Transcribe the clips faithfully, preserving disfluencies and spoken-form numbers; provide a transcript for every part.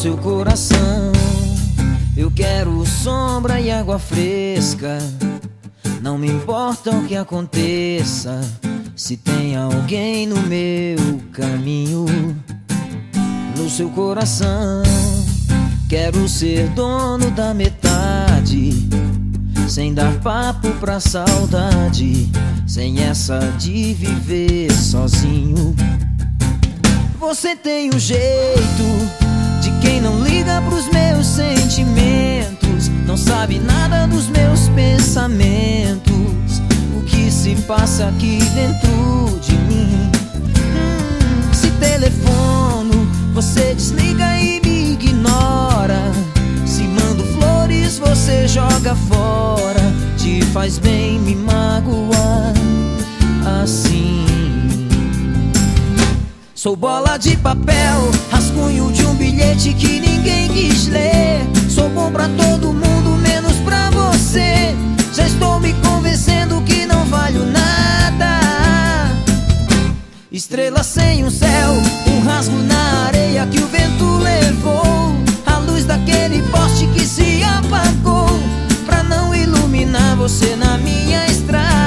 seu coração. Eu quero sombra e água fresca, não me importa o que aconteça. Se tem alguém no meu caminho, no seu coração, quero ser dono da metade, sem dar papo pra saudade, sem essa de viver sozinho. Você tem um jeito de quem não liga pros meus sentimentos, não sabe nada dos meus pensamentos, o que se passa aqui dentro de mim. hum, Se telefono, você desliga e me ignora. Se mando flores, você joga fora. Te faz bem me magoar assim. Sou bola de papel, rascunho de um bilhete que ninguém quis ler. Sou bom pra todo mundo, menos pra você. Já estou me convencendo que não valho nada. Estrela sem um céu, um rasgo na areia que o vento levou. A luz daquele poste que se apagou, pra não iluminar você na minha estrada.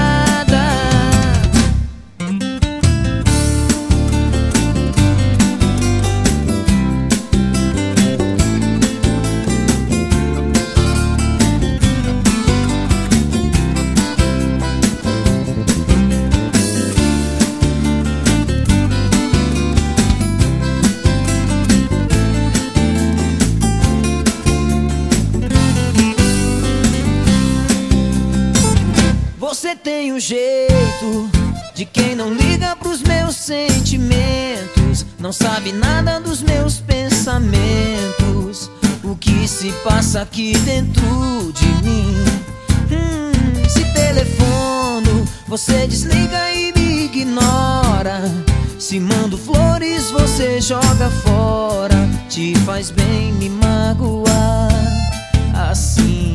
Você tem um jeito de quem não liga pros meus sentimentos, não sabe nada dos meus pensamentos, o que se passa aqui dentro de mim. hum, Se telefono, você desliga e me ignora. Se mando flores, você joga fora. Te faz bem me magoar assim.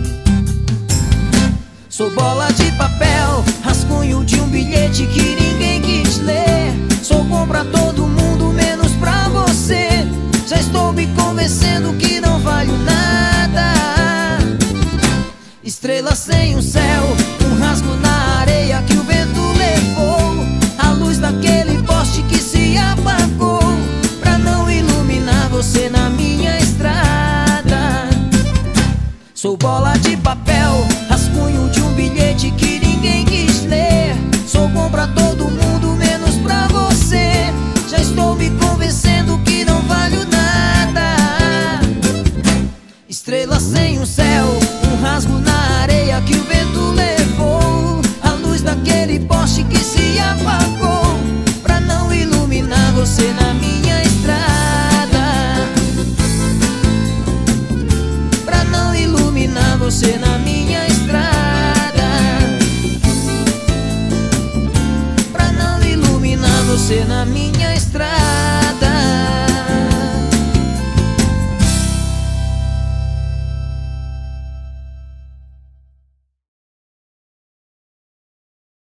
Sou bola de papel, rascunho de um bilhete que ninguém quis ler. Sou bom pra todo mundo, menos pra você. Já estou me convencendo que não valho nada. Estrela sem um céu, um rasgo na areia que o vento levou. A luz daquele poste que se apagou, pra não iluminar você na minha estrada. Sou bola de papel, rascunho de um bilhete que ninguém quis ler. Sou bom pra todo mundo, menos pra você. Já estou me convencendo que não valho nada. Estrela sem um céu, um rasgo na areia que o vento levou. A luz daquele poste que se apagou, pra não iluminar você na minha estrada. Pra não iluminar você na minha estrada. Pra não iluminar você na minha estrada.